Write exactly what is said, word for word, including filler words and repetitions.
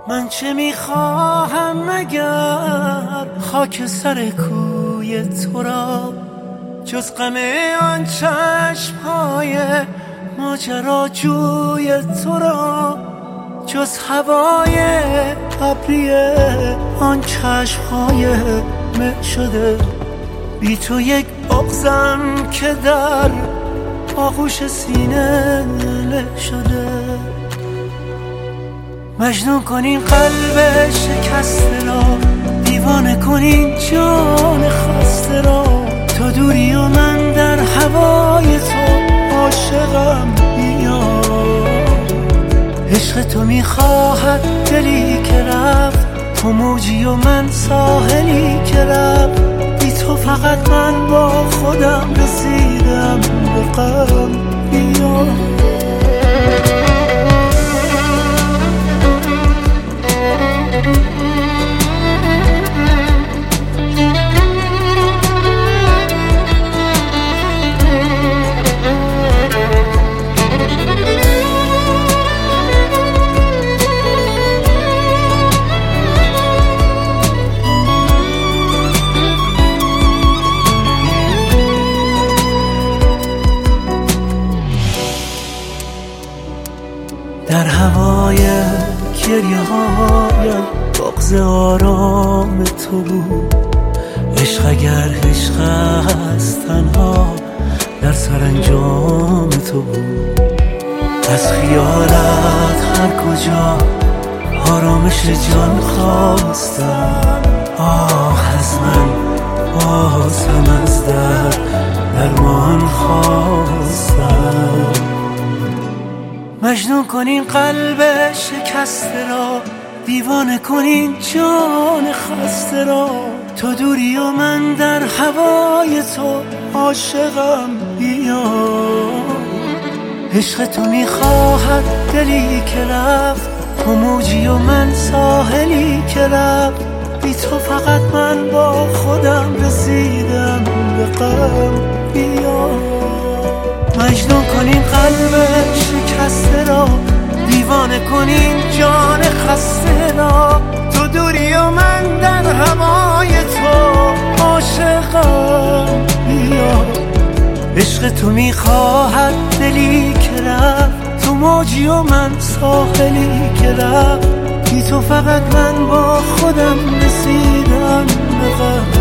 من چه میخواهم مگر خاک سر کوی تو را، جز غم آن چشمهای ماجراجوی تو را، جز هوای ابری آن چشمهای مه شده. بی تو یک بغضم که در آغوش سینه له شده. مجنون کنین قلب شکسته را، دیوانه کنین جان خسته را. تو دوری و من در هوای تو عاشقم بیا. عشق تو میخواهد دلی که رفت، تو موجی و من ساحلی که رفت. بی تو فقط من با خودم رسیدم به غم بیا. در هوای گریه هایم بغض آرام تو بود. عشق اگر عشق است تنها در سرانجام تو بود. از خیالت هر کجا آرامش جان خواستم. آه از من باز هم از درد درمان خواستم. مجنون کنین قلب شکسته را، دیوانه کنین جان خسته را. تو دوری و من در هوای تو عاشقم بیا. عشق تو میخواهد دلی که رفت، تو موجی و من ساحلی که رفت. بی تو فقط من با خودم رسیدم به غم بیا. مجنون کنین قلب شکسته را، دیوانه کنین جان خسته را. تو دوری و من در هوای تو عاشقم بیا. عشق تو میخواهد دلی که رفت، تو موجی و من ساحلی که رفت. بی تو فقط من با خودم رسیدم به غم